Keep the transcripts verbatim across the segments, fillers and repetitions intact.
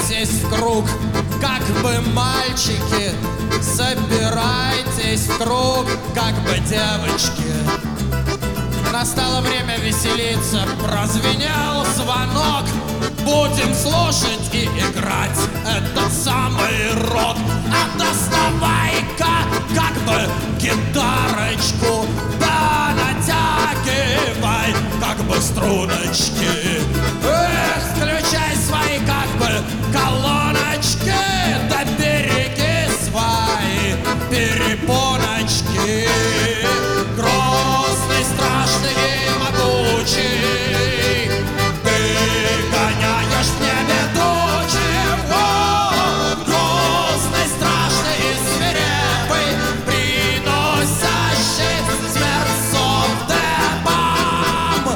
собирайтесь в круг, как бы мальчики, собирайтесь в круг, как бы девочки. Настало время веселиться, прозвенел звонок. Будем слушать и играть этот самый рок. А доставай-ка как бы гитарочку, да натягивай как бы струночки. Эх, включай свои как бы колоночки, да береги свои перепоночки. Грозный, страшный и могучий, ты гоняешь в небе тучи. О, грозный, страшный и свирепый, приносящий смерть совдепам.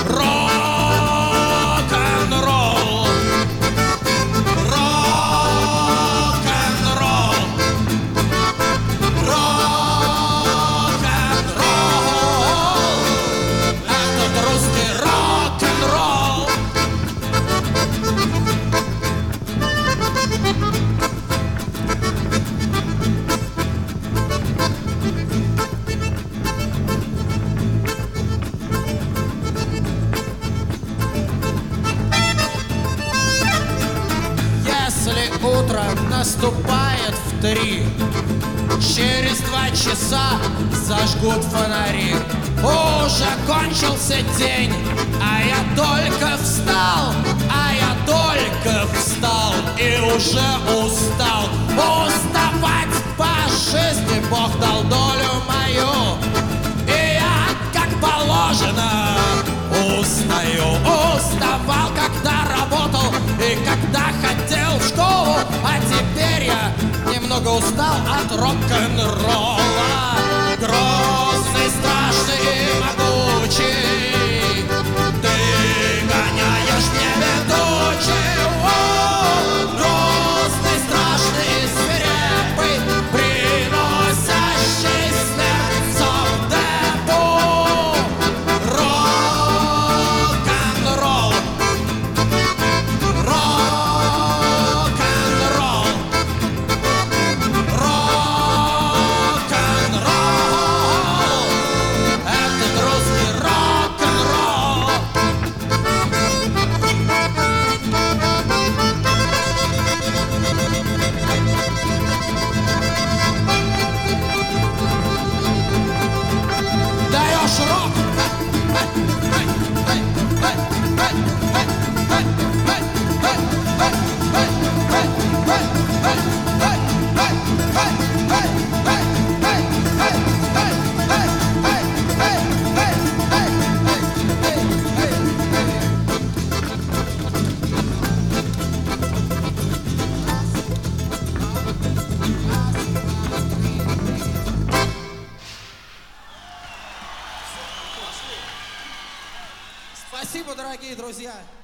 Рок-н-ролл, рок-н-ролл, рок-н-ролл. Этот русский рок-н-ролл. Если утро наступает в три, через два часа зажгут фонари. Уже кончился день, а я только встал, а я только встал и уже устал. Уставать по жизни Бог дал долю мою, и я, как положено, устаю. Уставал, когда работал и когда ходил в школу, а теперь я немного устал от рок-н-ролла. Грозный, страшный и могучий, ты гоняешь в небе тучи. О, грозный, страшный и свирепый, приносящий смерть совдепу. Рок-н-ролл, рок-н-ролл, рок-н-ролл. Этот русский рок-н-ролл. Даешь рок. Спасибо, дорогие друзья.